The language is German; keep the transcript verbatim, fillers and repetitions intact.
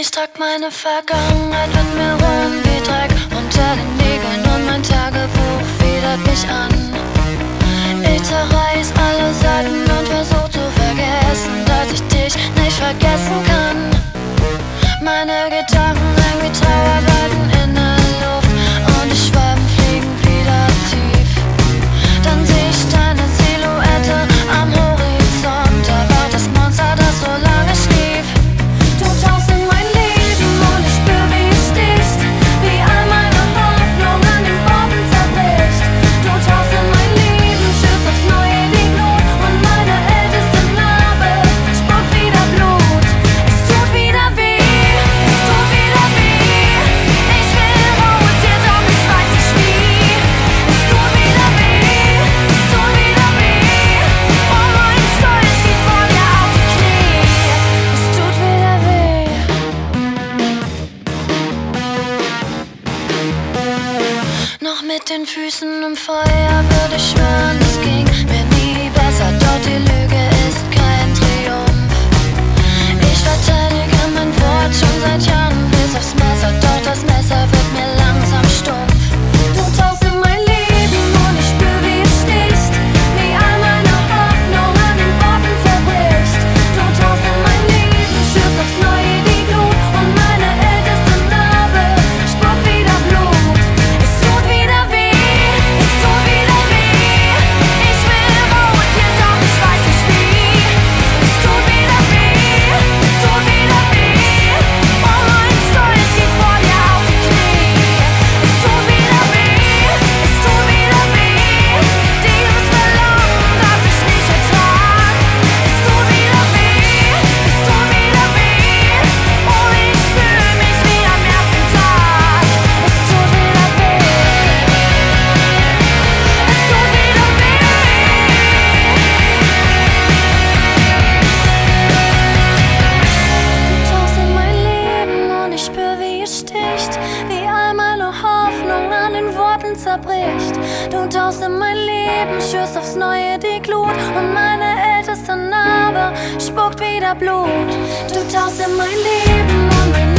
Ich trag meine Vergangenheit mit mir rum wie Dreck unter den Nägeln und mein Tagebuch widert mich an. Ich zerreiß alle Seiten und versuch zu vergessen, dass ich dich nicht vergessen kann. Meine Gedanken hängen wie Trauerweiden in der Luft und die Schwalben fliegen wieder tief. Dann seh ich deine Silhouette am Horizont, da war das Monster, das so lange schlief. Du tauchst in mein Leben und ich spür, wie es sticht, wie all meine Hoffnung an den Worten zerbricht. Du tauchst in mein Leben, schürst aufs Neue die Glut und meine älteste Narbe spuckt wieder Blut. Es tut wieder weh, es tut wieder weh. Ich will raus hier, doch ich weiß nicht wie. Es tut wieder weh, es tut wieder weh. Oh, mein Stolz geht vor dir auf die Knie. Es tut wieder weh. Noch mit den Füßen im Feuer würde ich schwören, es ging mir nie besser, doch die Lüge ist kein Triumph. Ich verteidige mein Wort schon seit Jahren bis aufs Messer, doch das Messer wird mir langsam stumpf. Du tauchst in mein Leben und ich spür, wie es sticht, wie all meine Hoffnung an den Worten zerbricht. Du tauchst in mein Leben, schürst aufs Neue die Glut und meine älteste Narbe spuckt wieder Blut. Es tut wieder weh, es tut wieder weh. Ich will raus hier, doch ich weiß nicht wie. Es tut wieder weh, es tut wieder weh. Oh, mein Stolz geht vor dir auf die Knie. Es tut wieder weh, es tut wieder weh. Dieses Verlangen, das ich nicht ertrag. Es tut wieder weh, es tut wieder weh. Oh, ich fühl mich wie am ersten Tag. Es tut wieder weh. Es tut wieder weh. Du tauchst in mein Leben und ich spür, wie es sticht, wie all meine Hoffnung an den Worten zerbricht. Du tauchst in mein Leben, schürst aufs Neue die Glut und meine älteste Narbe spuckt wieder Blut. Du tauchst in mein Leben und mein